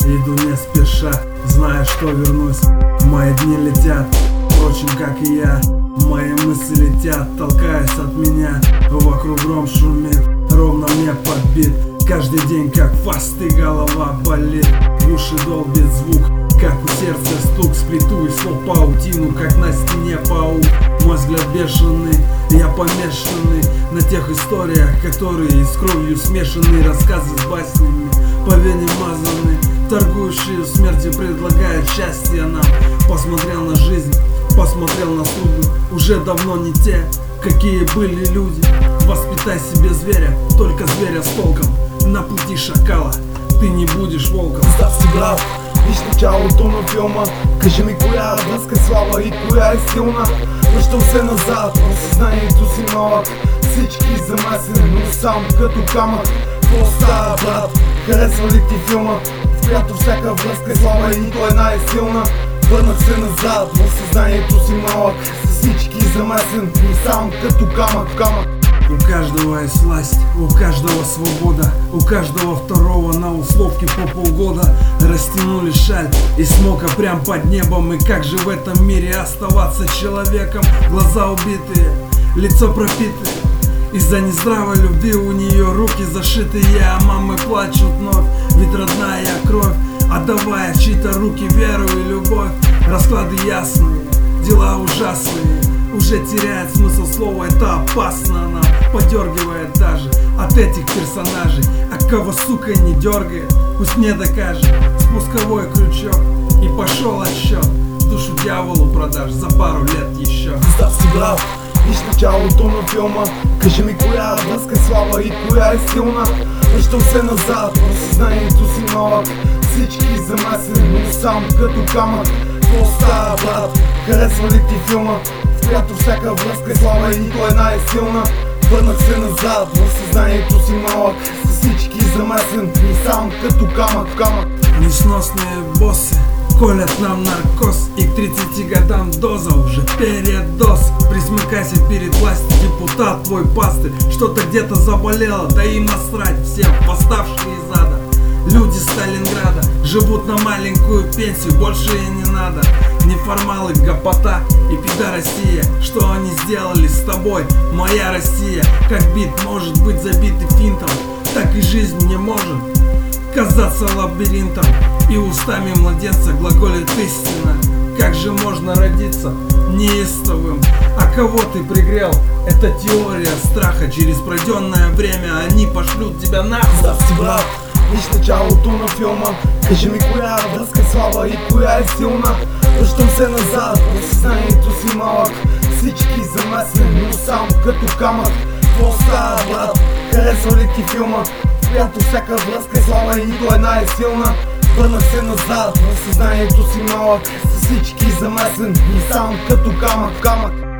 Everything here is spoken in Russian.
иду не спеша, зная, что вернусь. Мои дни летят, впрочем, как и я. Мои мысли летят, толкаясь от меня. Вокруг гром шумит, ровно мне подбит. Каждый день как фаст и голова болит. В уши долбит звук, как у сердца стук. Сплету из слов паутину, как на стене паук. Мой взгляд бешеный, я помешанный на тех историях, которые с кровью смешаны. Рассказы с баснями, по вене мазаны, торгующие в смерти предлагают счастье нам. Посмотрел на жизнь, посмотрел на судьбы, уже давно не те, какие были люди. Воспитай себе зверя, только зверя с толком. На пути шакала ты не будеш волком. Представ си брат, виж началото на филма. Кажи ми коя връзка е слаба и коя е силна. Връщам се назад, но съзнанието си малък. Всички замесени, но сам като камък. Какво става, брат? Харесва ли ти филма, в която всяка връзка е слаба и нито една е силна? Върнах се назад, в съзнанието си малък. С всички замесен, но сам като камък. У каждого есть власть, у каждого свобода, у каждого второго на условке по полгода. Растянули шаль и смока прям под небом. И как же в этом мире оставаться человеком? Глаза убитые, лицо пропитое. Из-за нездравой любви у нее руки зашитые, а мамы плачут вновь, ведь родная кровь, отдавая в чьи-то руки веру и любовь. Расклады ясные, дела ужасные, уже теряет смысл слова, это опасно нам. Подергивает даже от этих персонажей. А кого, сука, не дергает, пусть мне докажет. Спусковой крючок и пошел отсчет. Душу дьяволу продашь за пару лет еще. Представ си брат, виж началото на филма. Кажи ми коя връзка е слаба и коя е силна. Връщам се назад, но съзнанието си малък. Всички замесени, но сам като камък. Какво става, брат? Харесва ли ти филма, в която всяка връзка е слаба и нито една е силна? Върнах се назад, в съзнанието си малък. С всички замесен, но сам като камък. Несносные боссы колят нам наркоз, и к 30 годам доза уже передоз. Присмыкайся перед властью, депутат твой пастырь. Что-то где-то заболело, да им насрать всем, восставшие из ада. Люди Сталинграда живут на маленькую пенсию, больше и не надо. Неформалы, гопота и пидорасия. Что они сделали с тобой, моя Россия? Как бит может быть забитый финтом, так и жизнь не может казаться лабиринтом. И устами младенца глаголит истина. Как же можно родиться неистовым? А кого ты пригрел? Это теория страха. Через пройденное время они пошлют тебя нахуй. Представ си брат, виж началото на филма. Кажи ми коя връзка е слаба и коя е силна. Връщам се назад, в съзнанието си малък. Всички замесени, но сам като камък. Какво става, брат? Харесва ли ти филма, в която всяка връзка е слаба и нито една е силна? Върнах се назад, в съзнанието си малък. С всички замесен, но сам като камък.